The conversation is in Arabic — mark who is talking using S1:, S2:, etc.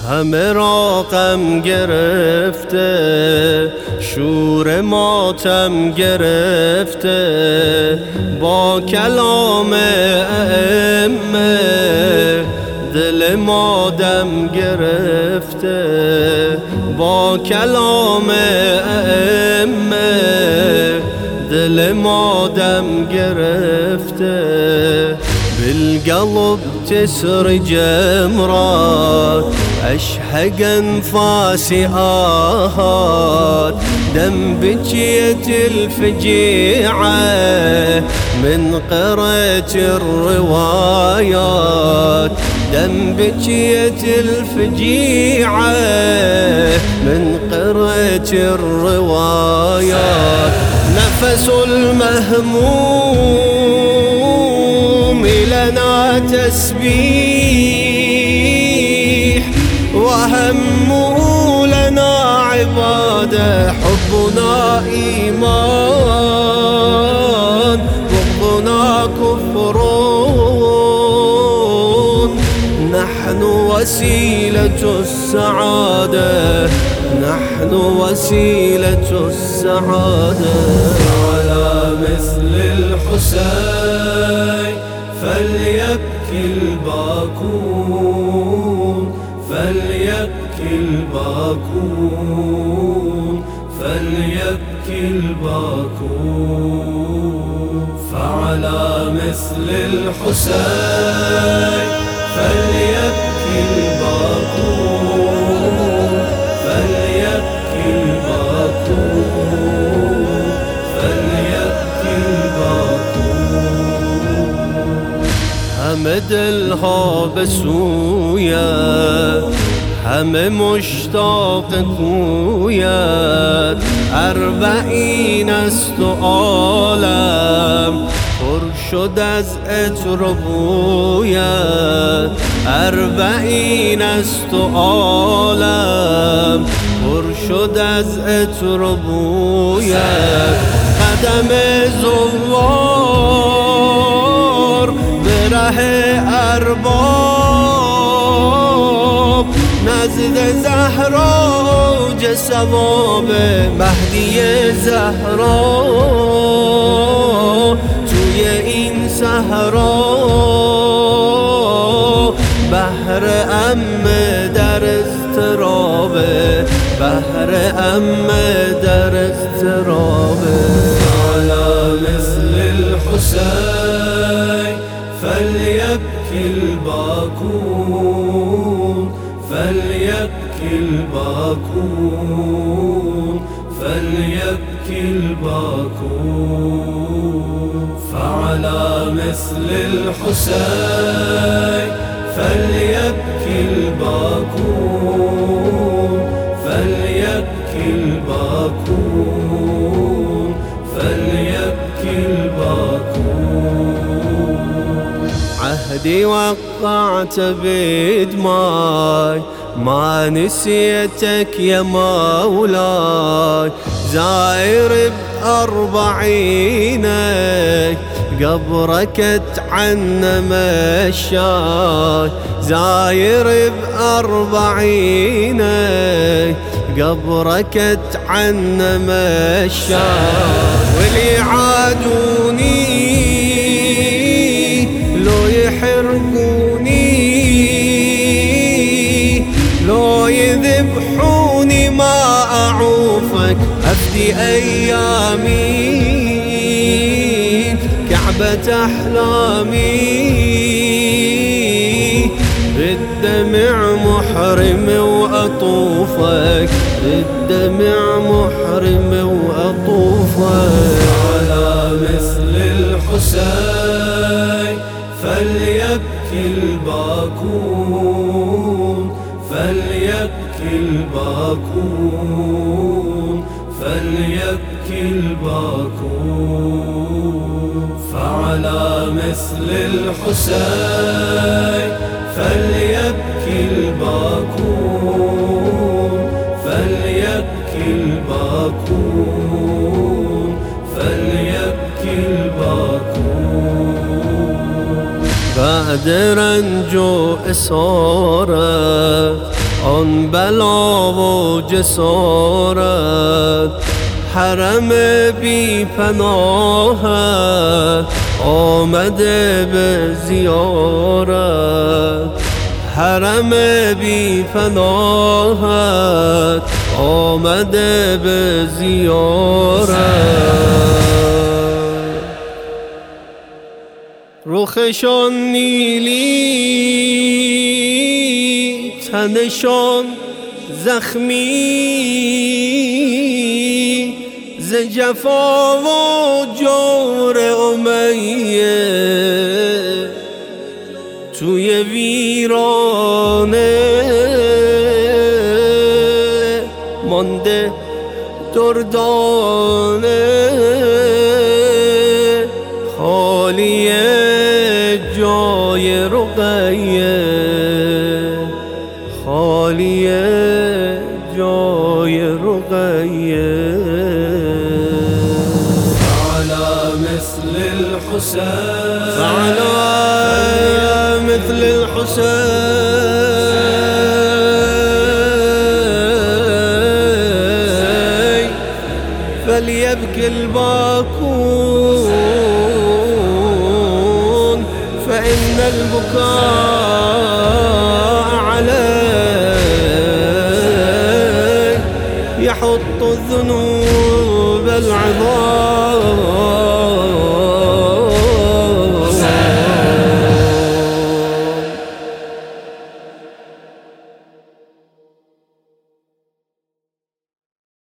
S1: همه را غم گرفته، شور ماتم گرفته، با کلام ائمه دل ما دم گرفته، با کلام ائمه دل ما دم گرفته. بالقلب تسرج امرات، أشهق أنفاسي آهات، دم بجية الفجيعة من قرأت الروايات، دم بجية الفجيعة من قرأت الروايات. نفس المهموم لنا تسبيح، وهمه لنا عبادة، حبنا إيمان بغضنا كفر. نحن وسيلة السعادة، نحن وسيلة السعادة. على مثل الحسين فليبكي الباكون، فليبكي الباكون، فليبكي الباكون. فعلى مثل الحسين فليبكي الباكون، فليبكي الباكون، فليبكي الباكون. حمد الهابسويا هم مشتاق کویت، 40 است و عالم پر شد از عطر و بویت، 40 است و عالم پر شد از عطر و بویت. قدم زوار به ره ارباب، نزد زهرا اوج ثواب، مهدی زهرا توی این صحرا، بحر ام در اضطرابه، بحر ام در اضطرابه. على مثل الحسين فليبكي الباكون، فليبكي الباكون، فليبكي الباكون. فعلى مثل الحسين فليبكي الباكون، فليبكي الباكون، فليبكي الباكون. عهدي وقعت بدماي، ما نسيتك يا مولاي، زائر ب40 قبرك اتعنى مشاي، زاير ب40 قبرك اتعنى مشاي. واللي عادوني لو يحرقوني، لو يذبحوني ما أعوفك، أفدي أيامي كعبة أحلامي، بالدمع محرم وأطوفك، بالدمع محرم وأطوفك. على مثل الحسين فليبكي الباكون، فليبكي الباكون، فليبكي الباكون. فعلى مثل الحسين فليبكي الباكون، فليبكي الباكون، فليبكي الباكون. بعد رنج و اسارت آن جان بلا و جسارت، حرم بی پناهت آمده به زیارت، حرم بی پناهت آمده به زیارت. رخشان نیلی، تنشان زخمی، ز جفا و جور امیه توی ویرانه مانده دردانه، خالی جای رقیه، خالی جای رقیه. فعلى مثل الحسين، فعلى مثل الحسين فليبكي الباكون، فإن البكاء